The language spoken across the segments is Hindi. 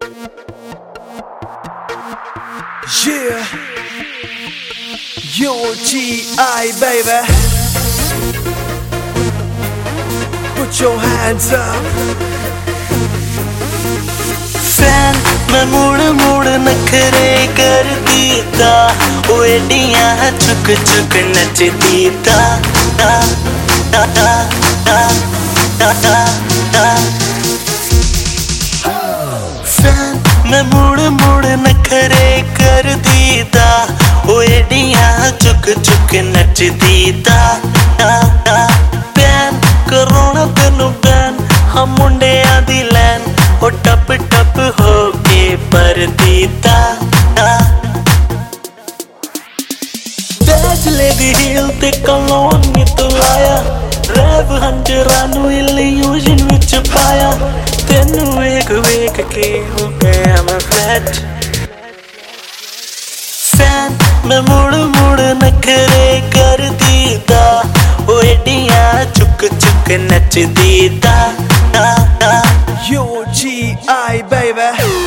Yeah, UGI baby, put your hands up. Fan मैं मुड़ मुड़ नखरे कर दीता, ओ एडियां चुक चुक नच दीता। फैन मैं मुड़ मुड़ नखरे कर दीता, ओ एडियां चुक चुक नच दीता। बैन करोना तेनू बैन, हम मुंडियां दी लैन, ओ टप टप हो के पर दीता। बैजले दी हील ते कलोन नी तो लाया, रैव हंजरा नू इल्यूजन विच पाया। तेनू वेख वेख के हो गया मैं फ्लैट। फैन मैं मुड़ मुड़ नखरे कर दीता, ओ एडियां चुक चुक नच दीता। UGI baby,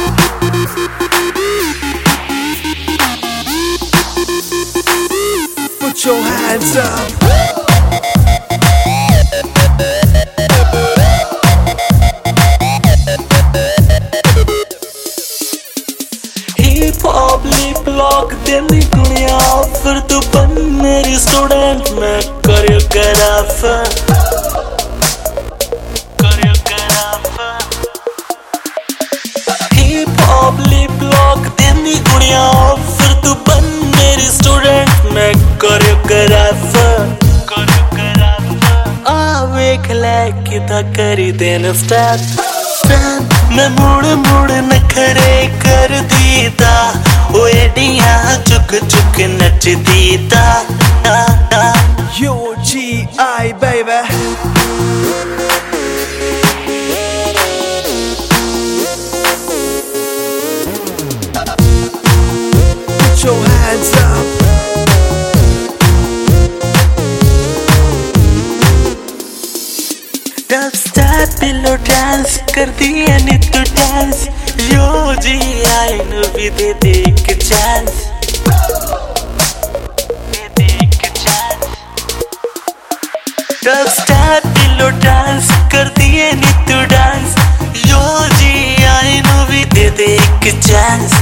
put your hands up. Hip hop lip lock देनी दुनिया ऑफर, तू बन मेरी स्टूडेंट मैं choreographer. Hip hop lip lock देनी दुनिया ऑफर, तू बन मेरी स्टूडेंट मैं कोरियोग्राफर। आ वेख ले किदा करी देन स्टेप। फैन मैं मुड़ मुड़ नखरे कर दीता, ओ एडियां चुक चुक नच दीता। UGI baby, put your hands up. Dubstep पिलो डांस कर दिया नी तू डांस, UGI नू भी दे दे एक चांस। डब स्टेप पिलो डांस कर दिए नी तू डांस, UGI नू भी दे दे एक चांस।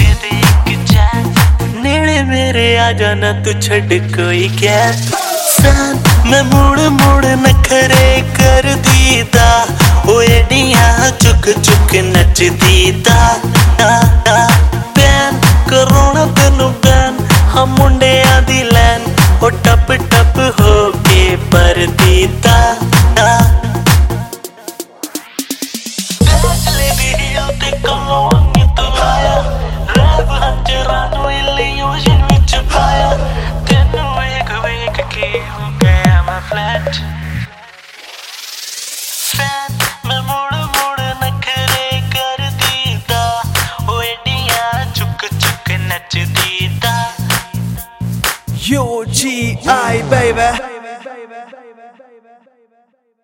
नेड़े मेरे आ जाना तू छड़ कोई गैप। फैन मैं मुड़ मुड़ नखरे कर दीता, ओ एडियां चुक चुक नच दीता। बैन करोना तेनू बैन, हम मुंडियां दी लैन, ओ टप टप हो के पर दीता। बैजले दी हील ते कलोन नी तो लाया, रैव हंजरा नू इल्यूजन विच पाया। तेनू वेख वेख के हो गया मैं फ्लैट। फैन मैं मुड़ मुड़ नखरे कर दीता, ओ एडियां चुक चुक नच दीता। UGI baby.